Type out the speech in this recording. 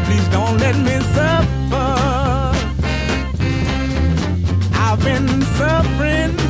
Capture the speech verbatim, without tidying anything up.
please don't let me suffer. I've been suffering